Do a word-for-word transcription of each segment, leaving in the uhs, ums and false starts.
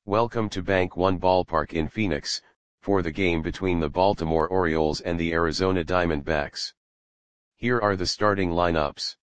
Welcome to Bank One Ballpark in Phoenix, for the game between the Baltimore Orioles and the Arizona Diamondbacks. Here are the starting lineups.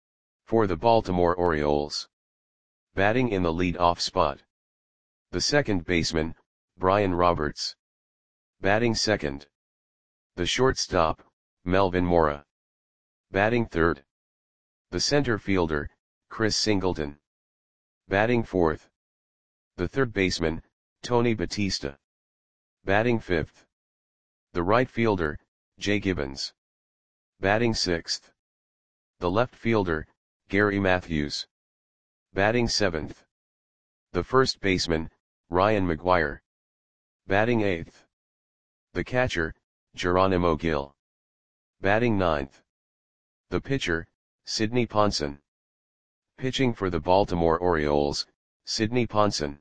For the Baltimore Orioles. Batting in the lead-off spot. The second baseman, Brian Roberts. Batting second. The shortstop, Melvin Mora. Batting third. The center fielder, Chris Singleton. Batting fourth. The third baseman, Tony Batista. Batting fifth. The right fielder, Jay Gibbons. Batting sixth. The left fielder, Gary Matthews. Batting seventh. The first baseman, Ryan McGuire. Batting eighth. The catcher, Geronimo Gil. Batting ninth. The pitcher, Sidney Ponson. Pitching for the Baltimore Orioles, Sidney Ponson.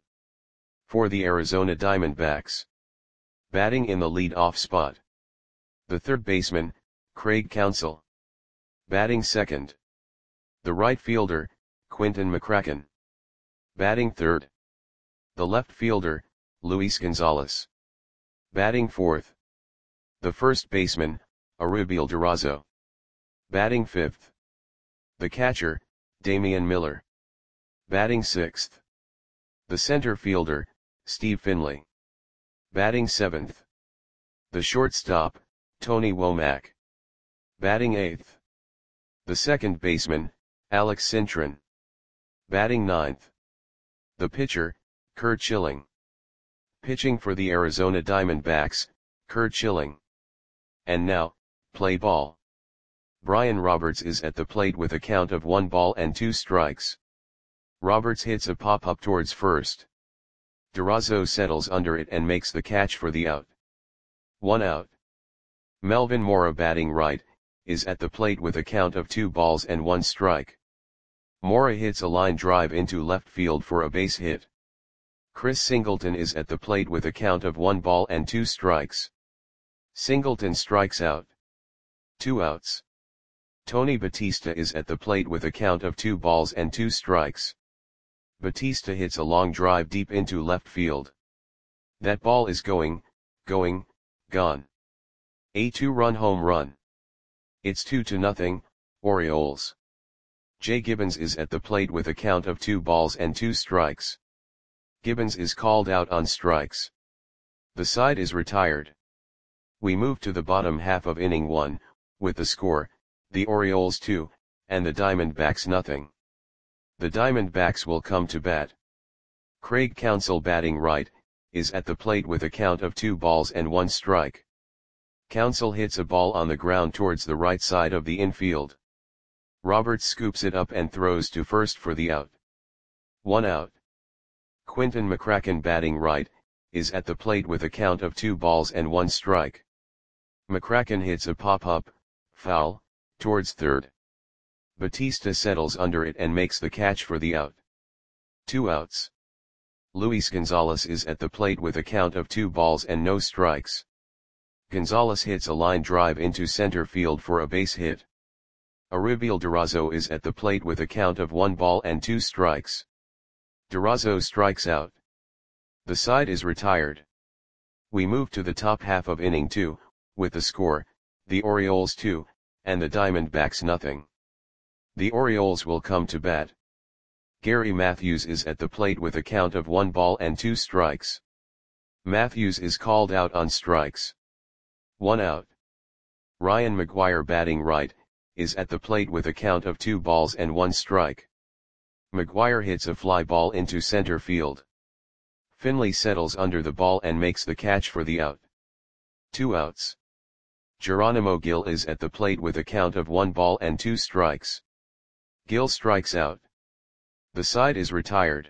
For the Arizona Diamondbacks. Batting in the lead-off spot. The third baseman, Craig Counsell. Batting second. The right fielder, Quinton McCracken. Batting third. The left fielder, Luis Gonzalez. Batting fourth. The first baseman, Arubiel Durazo. Batting fifth. The catcher, Damian Miller. Batting sixth. The center fielder, Steve Finley. Batting seventh. The shortstop, Tony Womack. Batting eighth. The second baseman, Alex Cintron. Batting ninth. The pitcher, Curt Schilling. Pitching for the Arizona Diamondbacks, Curt Schilling. And now, play ball. Brian Roberts is at the plate with a count of one ball and two strikes. Roberts hits a pop-up towards first. Durazo settles under it and makes the catch for the out. One out. Melvin Mora, batting right, is at the plate with a count of two balls and one strike. Mora hits a line drive into left field for a base hit. Chris Singleton is at the plate with a count of one ball and two strikes. Singleton strikes out. Two outs. Tony Batista is at the plate with a count of two balls and two strikes. Batista hits a long drive deep into left field. That ball is going, going, gone. A two-run home run. It's two to nothing, Orioles. Jay Gibbons is at the plate with a count of two balls and two strikes. Gibbons is called out on strikes. The side is retired. We move to the bottom half of inning one, with the score, the Orioles two, and the Diamondbacks nothing. The Diamondbacks will come to bat. Craig Counsell, batting right, is at the plate with a count of two balls and one strike. Counsell hits a ball on the ground towards the right side of the infield. Roberts scoops it up and throws to first for the out. One out. Quinton McCracken, batting right, is at the plate with a count of two balls and one strike. McCracken hits a pop-up, foul, towards third. Batista settles under it and makes the catch for the out. Two outs. Luis Gonzalez is at the plate with a count of two balls and no strikes. Gonzalez hits a line drive into center field for a base hit. Arubiel Durazo is at the plate with a count of one ball and two strikes. Durazo strikes out. The side is retired. We move to the top half of inning two, with the score, the Orioles two, and the Diamondbacks nothing. The Orioles will come to bat. Gary Matthews is at the plate with a count of one ball and two strikes. Matthews is called out on strikes. One out. Ryan McGuire, batting right, is at the plate with a count of two balls and one strike. McGuire hits a fly ball into center field. Finley settles under the ball and makes the catch for the out. Two outs. Geronimo Gil is at the plate with a count of one ball and two strikes. Gil strikes out. The side is retired.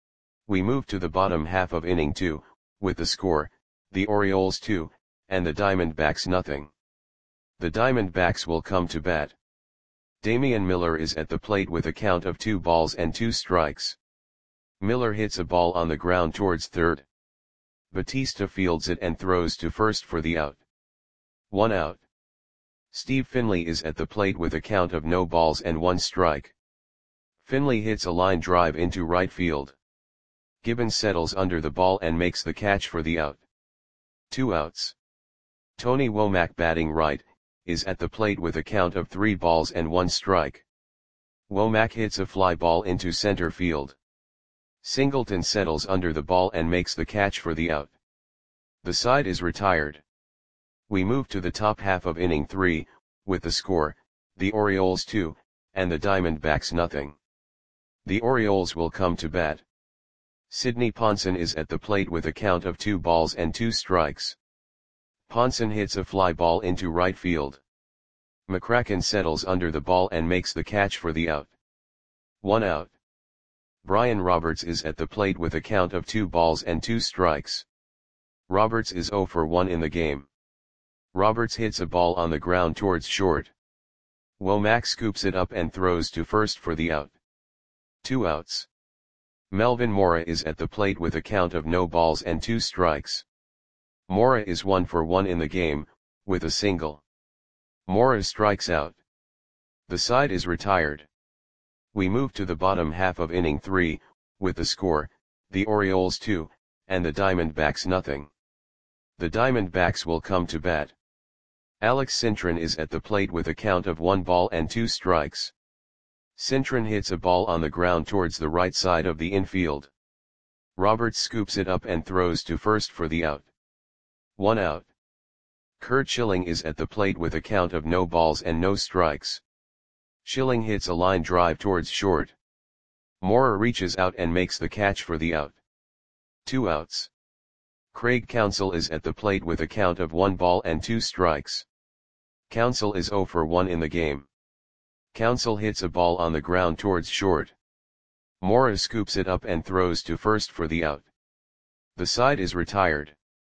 We move to the bottom half of inning two, with the score, the Orioles two, and the Diamondbacks nothing. The Diamondbacks will come to bat. Damian Miller is at the plate with a count of two balls and two strikes. Miller hits a ball on the ground towards third. Batista fields it and throws to first for the out. One out. Steve Finley is at the plate with a count of no balls and one strike. Finley hits a line drive into right field. Gibbons settles under the ball and makes the catch for the out. Two outs. Tony Womack, batting right, is at the plate with a count of three balls and one strike. Womack hits a fly ball into center field. Singleton settles under the ball and makes the catch for the out. The side is retired. We move to the top half of inning three, with the score, the Orioles two, and the Diamondbacks nothing. The Orioles will come to bat. Sidney Ponson is at the plate with a count of two balls and two strikes. Ponson hits a fly ball into right field. McCracken settles under the ball and makes the catch for the out. One out. Brian Roberts is at the plate with a count of two balls and two strikes. Roberts is oh for one in the game. Roberts hits a ball on the ground towards short. Womack scoops it up and throws to first for the out. Two outs. Melvin Mora is at the plate with a count of no balls and two strikes. Mora is one for one in the game, with a single. Mora strikes out. The side is retired. We move to the bottom half of inning three, with the score, the Orioles two, and the Diamondbacks nothing. The Diamondbacks will come to bat. Alex Cintron is at the plate with a count of one ball and two strikes. Cintron hits a ball on the ground towards the right side of the infield. Roberts scoops it up and throws to first for the out. One out. Curt Schilling is at the plate with a count of no balls and no strikes. Schilling hits a line drive towards short. Mora reaches out and makes the catch for the out. Two outs. Craig Counsell is at the plate with a count of one ball and two strikes. Counsell is oh for one in the game. Counsell hits a ball on the ground towards short. Mora scoops it up and throws to first for the out. The side is retired.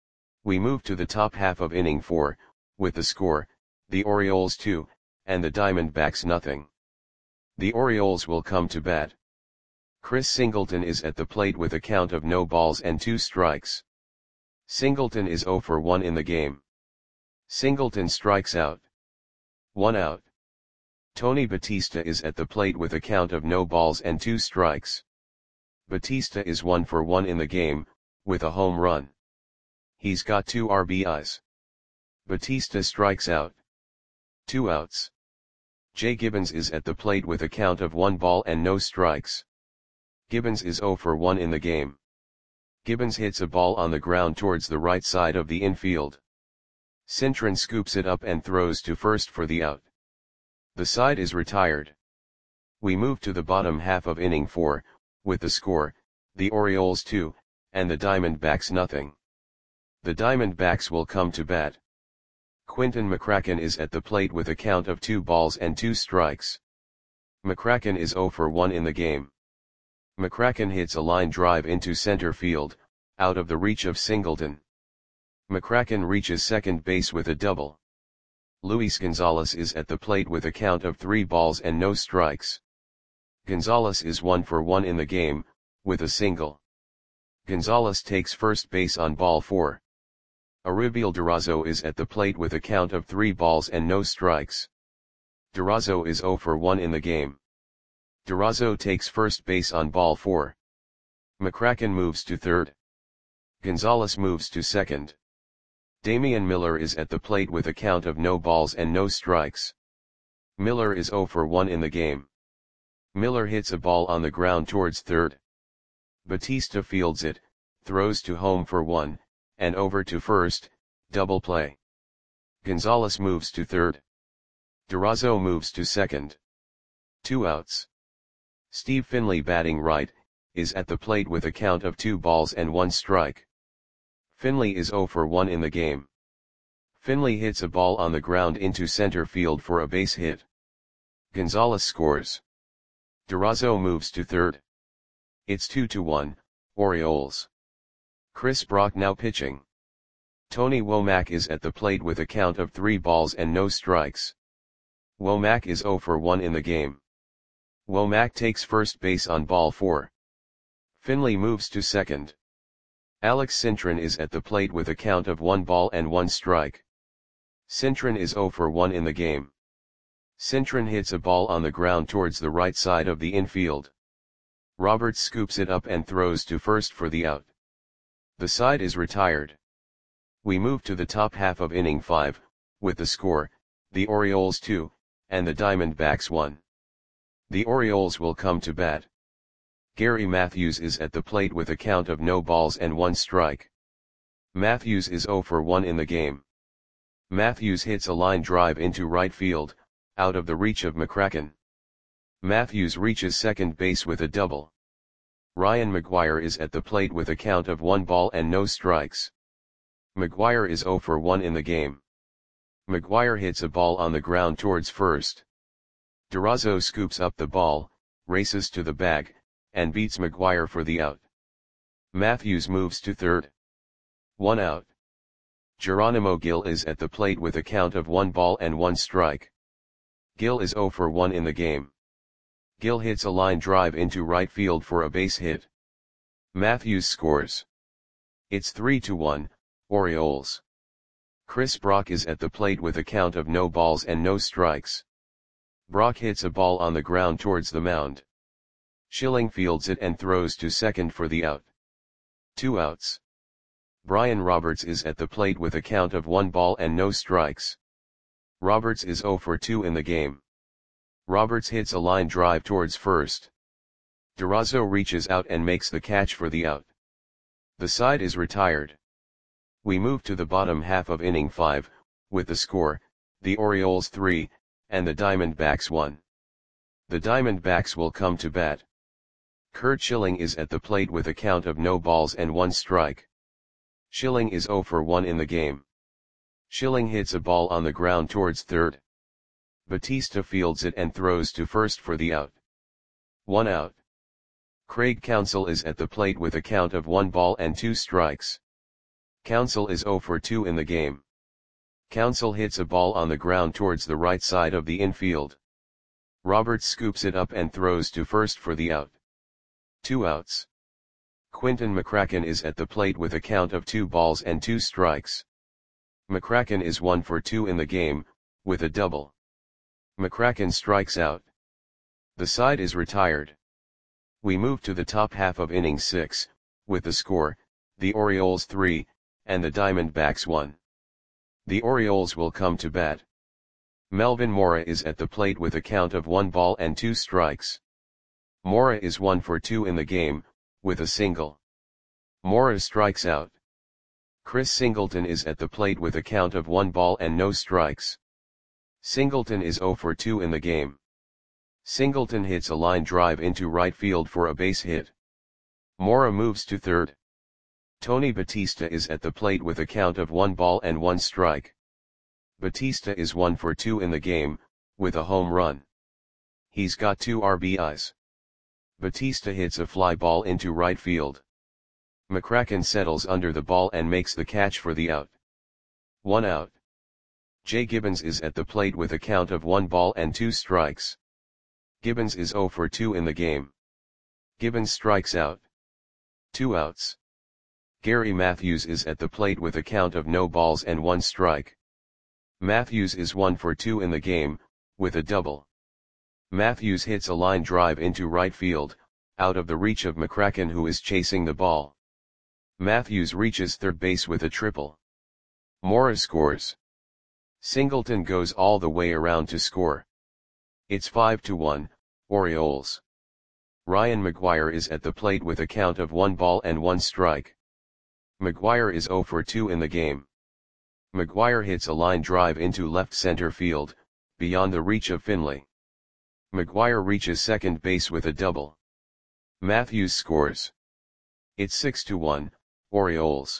We move to the top half of inning four, with the score, the Orioles two, and the Diamondbacks nothing. The Orioles will come to bat. Chris Singleton is at the plate with a count of no balls and two strikes. Singleton is oh for one in the game. Singleton strikes out. One out. Tony Batista is at the plate with a count of no balls and two strikes. Batista is one for one in the game, with a home run. He's got two R B Is. Batista strikes out. Two outs. Jay Gibbons is at the plate with a count of one ball and no strikes. Gibbons is oh for one in the game. Gibbons hits a ball on the ground towards the right side of the infield. Cintron scoops it up and throws to first for the out. The side is retired. We move to the bottom half of inning four, with the score, the Orioles two, and the Diamondbacks nothing. The Diamondbacks will come to bat. Quinton McCracken is at the plate with a count of two balls and two strikes. McCracken is oh for one in the game. McCracken hits a line drive into center field, out of the reach of Singleton. McCracken reaches second base with a double. Luis Gonzalez is at the plate with a count of three balls and no strikes. Gonzalez is one for one in the game, with a single. Gonzalez takes first base on ball four. Aribiel Durazo is at the plate with a count of three balls and no strikes. Durazo is oh for one in the game. Durazo takes first base on ball four. McCracken moves to third. Gonzalez moves to second. Damian Miller is at the plate with a count of no balls and no strikes. Miller is oh for one in the game. Miller hits a ball on the ground towards third. Batista fields it, throws to home for one, and over to first, double play. Gonzalez moves to third. Durazo moves to second. Two outs. Steve Finley, batting right, is at the plate with a count of two balls and one strike. Finley is oh for one in the game. Finley hits a ball on the ground into center field for a base hit. Gonzalez scores. Durazo moves to third. It's two to one, Orioles. Chris Brock now pitching. Tony Womack is at the plate with a count of three balls and no strikes. Womack is oh for one in the game. Womack takes first base on ball four. Finley moves to second. Alex Cintron is at the plate with a count of one ball and one strike. Cintron is oh for one in the game. Cintron hits a ball on the ground towards the right side of the infield. Roberts scoops it up and throws to first for the out. The side is retired. We move to the top half of inning five, with the score, the Orioles two, and the Diamondbacks one. The Orioles will come to bat. Gary Matthews is at the plate with a count of no balls and one strike. Matthews is oh for one in the game. Matthews hits a line drive into right field, out of the reach of McCracken. Matthews reaches second base with a double. Ryan McGuire is at the plate with a count of one ball and no strikes. McGuire is oh for one in the game. McGuire hits a ball on the ground towards first. Durazo scoops up the ball, races to the bag, and beats McGuire for the out. Matthews moves to third. One out. Geronimo Gil is at the plate with a count of one ball and one strike. Gil is oh for one in the game. Gil hits a line drive into right field for a base hit. Matthews scores. It's three to one, Orioles. Chris Brock is at the plate with a count of no balls and no strikes. Brock hits a ball on the ground towards the mound. Schilling fields it and throws to second for the out. Two outs. Brian Roberts is at the plate with a count of one ball and no strikes. Roberts is oh for two in the game. Roberts hits a line drive towards first. Durazo reaches out and makes the catch for the out. The side is retired. We move to the bottom half of inning five, with the score, the Orioles three, and the Diamondbacks one. The Diamondbacks will come to bat. Curt Schilling is at the plate with a count of no balls and one strike. Schilling is oh for one in the game. Schilling hits a ball on the ground towards third. Batista fields it and throws to first for the out. One out. Craig Counsell is at the plate with a count of one ball and two strikes. Counsell is oh for two in the game. Counsell hits a ball on the ground towards the right side of the infield. Roberts scoops it up and throws to first for the out. Two outs. Quinton McCracken is at the plate with a count of two balls and two strikes. McCracken is one for two in the game, with a double. McCracken strikes out. The side is retired. We move to the top half of inning six, with the score, the Orioles three, and the Diamondbacks one. The Orioles will come to bat. Melvin Mora is at the plate with a count of one ball and two strikes. Mora is one for two in the game, with a single. Mora strikes out. Chris Singleton is at the plate with a count of one ball and no strikes. Singleton is oh for two in the game. Singleton hits a line drive into right field for a base hit. Mora moves to third. Tony Batista is at the plate with a count of one ball and one strike. Batista is one for two in the game, with a home run. He's got two R B Is. Batista hits a fly ball into right field. McCracken settles under the ball and makes the catch for the out. One out. Jay Gibbons is at the plate with a count of one ball and two strikes. Gibbons is oh for two in the game. Gibbons strikes out. Two outs. Gary Matthews is at the plate with a count of no balls and one strike. Matthews is one for two in the game, with a double. Matthews hits a line drive into right field, out of the reach of McCracken who is chasing the ball. Matthews reaches third base with a triple. Mora scores. Singleton goes all the way around to score. It's five to one, Orioles. Ryan McGuire is at the plate with a count of one ball and one strike. McGuire is oh for two in the game. McGuire hits a line drive into left center field, beyond the reach of Finley. McGuire reaches second base with a double. Matthews scores. It's six to one, Orioles.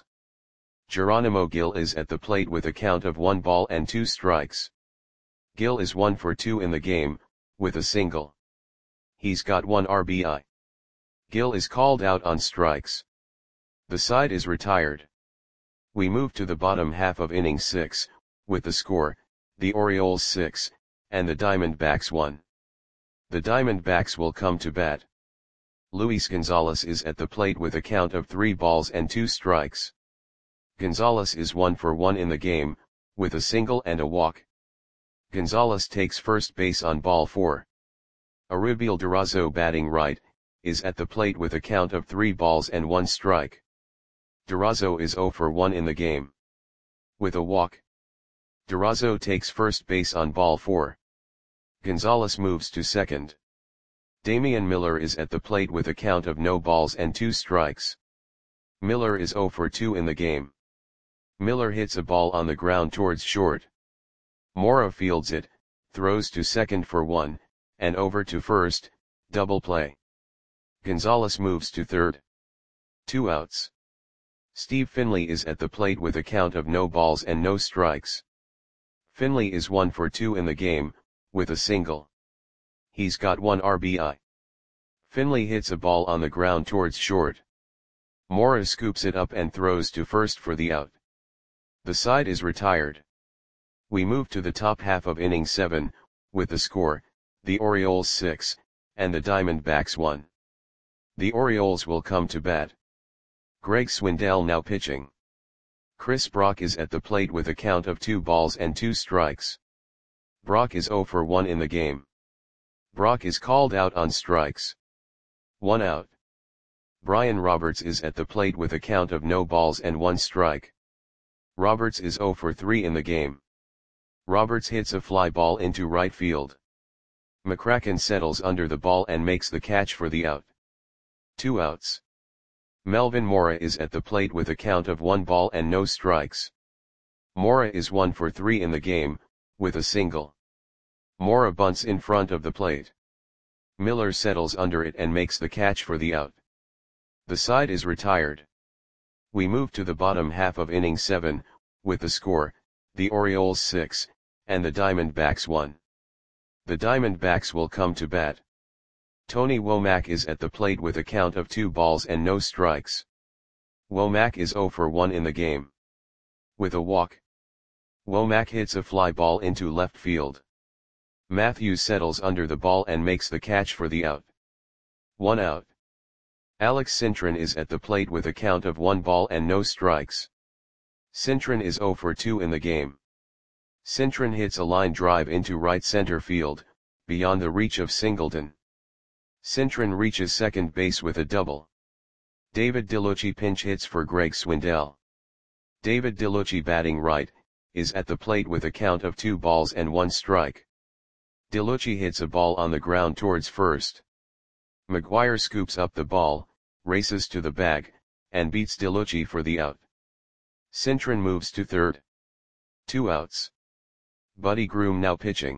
Geronimo Gil is at the plate with a count of one ball and two strikes. Gil is one for two in the game, with a single. He's got one R B I. Gil is called out on strikes. The side is retired. We move to the bottom half of inning six, with the score, the Orioles six, and the Diamondbacks one. The Diamondbacks will come to bat. Luis Gonzalez is at the plate with a count of three balls and two strikes. Gonzalez is one for one in the game, with a single and a walk. Gonzalez takes first base on ball four. Arubiel Durazo batting right, is at the plate with a count of three balls and one strike. Durazo is zero for one in the game. With a walk, Durazo takes first base on ball four. Gonzalez moves to second. Damian Miller is at the plate with a count of no balls and two strikes. Miller is zero for two in the game. Miller hits a ball on the ground towards short. Mora fields it, throws to second for one, and over to first, double play. Gonzalez moves to third. Two outs. Steve Finley is at the plate with a count of no balls and no strikes. Finley is one for two in the game, with a single. He's got one R B I. Finley hits a ball on the ground towards short. Mora scoops it up and throws to first for the out. The side is retired. We move to the top half of inning seven, with the score, the Orioles six, and the Diamondbacks one. The Orioles will come to bat. Greg Swindell now pitching. Chris Brock is at the plate with a count of two balls and two strikes. Brock is zero for one in the game. Brock is called out on strikes. One out. Brian Roberts is at the plate with a count of no balls and one strike. Roberts is zero for three in the game. Roberts hits a fly ball into right field. McCracken settles under the ball and makes the catch for the out. Two outs. Melvin Mora is at the plate with a count of one ball and no strikes. Mora is one for three in the game, with a single. Mora bunts in front of the plate. Miller settles under it and makes the catch for the out. The side is retired. We move to the bottom half of inning seven, with the score, the Orioles six, and the Diamondbacks one. The Diamondbacks will come to bat. Tony Womack is at the plate with a count of two balls and no strikes. Womack is zero for one in the game. With a walk, Womack hits a fly ball into left field. Matthews settles under the ball and makes the catch for the out. One out. Alex Cintron is at the plate with a count of one ball and no strikes. Cintron is zero for two in the game. Cintron hits a line drive into right center field, beyond the reach of Singleton. Cintron reaches second base with a double. David DeLucci pinch hits for Greg Swindell. David DeLucci, batting right, is at the plate with a count of two balls and one strike. DeLucci hits a ball on the ground towards first. McGuire scoops up the ball, races to the bag, and beats DeLucci for the out. Cintron moves to third. Two outs. Buddy Groom now pitching.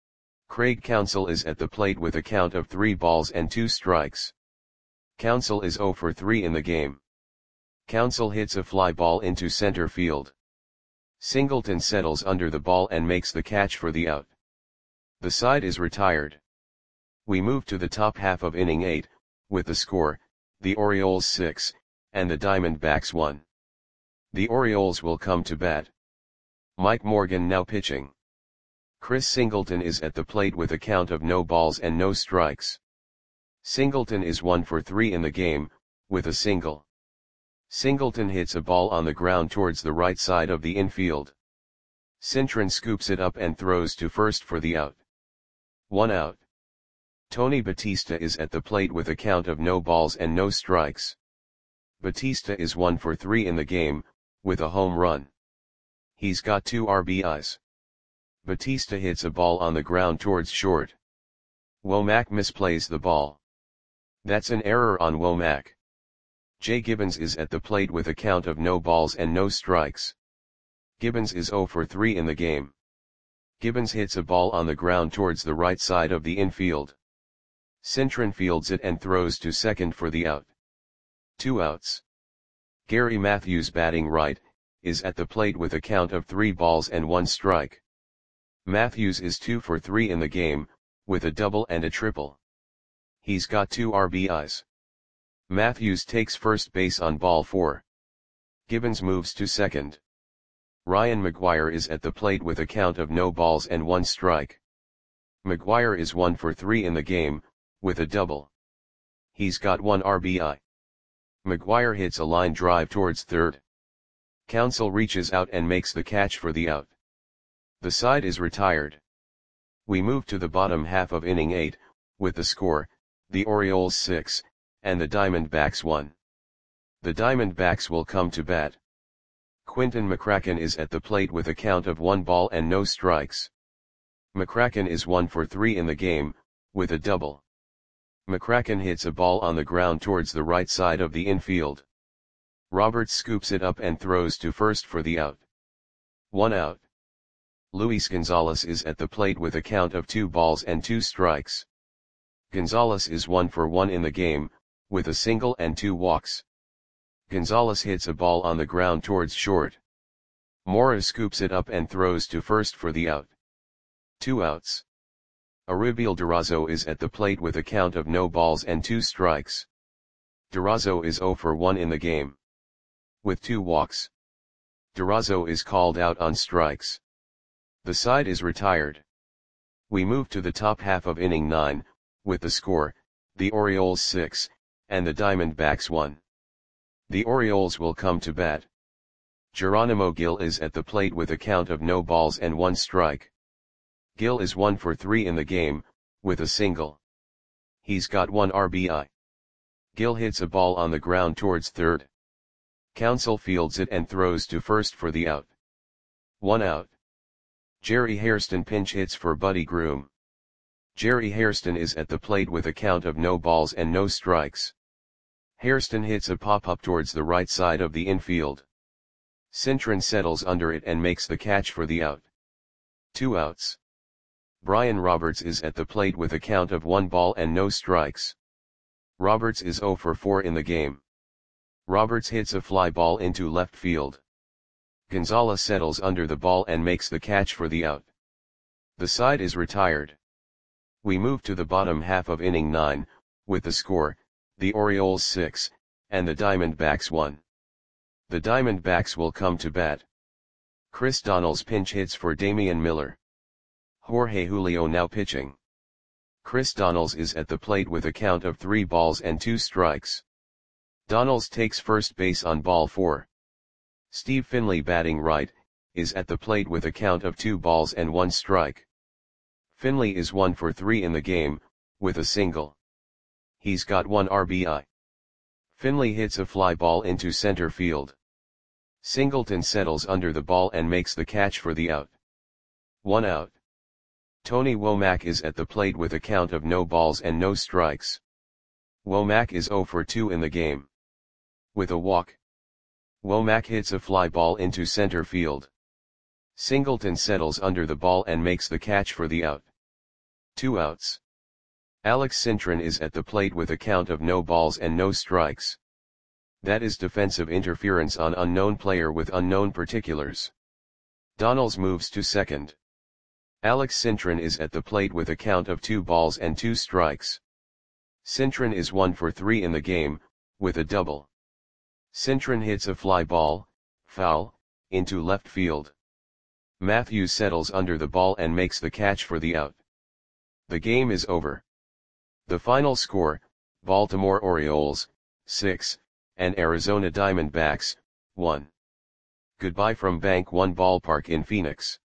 Craig Counsell is at the plate with a count of three balls and two strikes. Counsell is zero for three in the game. Counsell hits a fly ball into center field. Singleton settles under the ball and makes the catch for the out. The side is retired. We move to the top half of inning eight, with the score, the Orioles six, and the Diamondbacks one. The Orioles will come to bat. Mike Morgan now pitching. Chris Singleton is at the plate with a count of no balls and no strikes. Singleton is one for three in the game, with a single. Singleton hits a ball on the ground towards the right side of the infield. Cintron scoops it up and throws to first for the out. One out. Tony Batista is at the plate with a count of no balls and no strikes. Batista is one for three in the game, with a home run. He's got two R B Is. Batista hits a ball on the ground towards short. Womack misplays the ball. That's an error on Womack. Jay Gibbons is at the plate with a count of no balls and no strikes. Gibbons is zero for three in the game. Gibbons hits a ball on the ground towards the right side of the infield. Cintron fields it and throws to second for the out. Two outs. Gary Matthews, batting right, is at the plate with a count of three balls and one strike. Matthews is two for three in the game, with a double and a triple. He's got two R B Is. Matthews takes first base on ball four. Gibbons moves to second. Ryan McGuire is at the plate with a count of no balls and one strike. McGuire is one for three in the game, with a double. He's got one R B I. McGuire hits a line drive towards third. Counsell reaches out and makes the catch for the out. The side is retired. We move to the bottom half of inning eight, with the score, the Orioles six, and the Diamondbacks one. The Diamondbacks will come to bat. Quinton McCracken is at the plate with a count of one ball and no strikes. McCracken is one for three in the game, with a double. McCracken hits a ball on the ground towards the right side of the infield. Roberts scoops it up and throws to first for the out. One out. Luis Gonzalez is at the plate with a count of two balls and two strikes. Gonzalez is one for one in the game, with a single and two walks. Gonzalez hits a ball on the ground towards short. Mora scoops it up and throws to first for the out. Two outs. Arubiel Durazo is at the plate with a count of no balls and two strikes. Durazo is zero for one in the game, with two walks. Durazo is called out on strikes. The side is retired. We move to the top half of inning nine, with the score, the Orioles six, and the Diamondbacks one. The Orioles will come to bat. Geronimo Gil is at the plate with a count of no balls and one strike. Gil is one for three in the game, with a single. He's got one R B I. Gil hits a ball on the ground towards third. Counsell fields it and throws to first for the out. One out. Jerry Hairston pinch hits for Buddy Groom. Jerry Hairston is at the plate with a count of no balls and no strikes. Hairston hits a pop-up towards the right side of the infield. Cintron settles under it and makes the catch for the out. Two outs. Brian Roberts is at the plate with a count of one ball and no strikes. Roberts is zero for four in the game. Roberts hits a fly ball into left field. Gonzalez settles under the ball and makes the catch for the out. The side is retired. We move to the bottom half of inning nine, with the score, the Orioles six, and the Diamondbacks one. The Diamondbacks will come to bat. Chris Donnells pinch hits for Damian Miller. Jorge Julio now pitching. Chris Donnells is at the plate with a count of three balls and two strikes. Donnells takes first base on ball four. Steve Finley batting right, is at the plate with a count of two balls and one strike. Finley is one for three in the game, with a single. He's got one R B I. Finley hits a fly ball into center field. Singleton settles under the ball and makes the catch for the out. One out. Tony Womack is at the plate with a count of no balls and no strikes. Womack is zero for two in the game, with a walk. Womack hits a fly ball into center field. Singleton settles under the ball and makes the catch for the out. Two outs. Alex Cintron is at the plate with a count of no balls and no strikes. That is defensive interference on unknown player with unknown particulars. Donnells moves to second. Alex Cintron is at the plate with a count of two balls and two strikes. Cintron is one for three in the game, with a double. Cintron hits a fly ball, foul, into left field. Matthews settles under the ball and makes the catch for the out. The game is over. The final score, Baltimore Orioles, six, and Arizona Diamondbacks, one. Goodbye from Bank One Ballpark in Phoenix.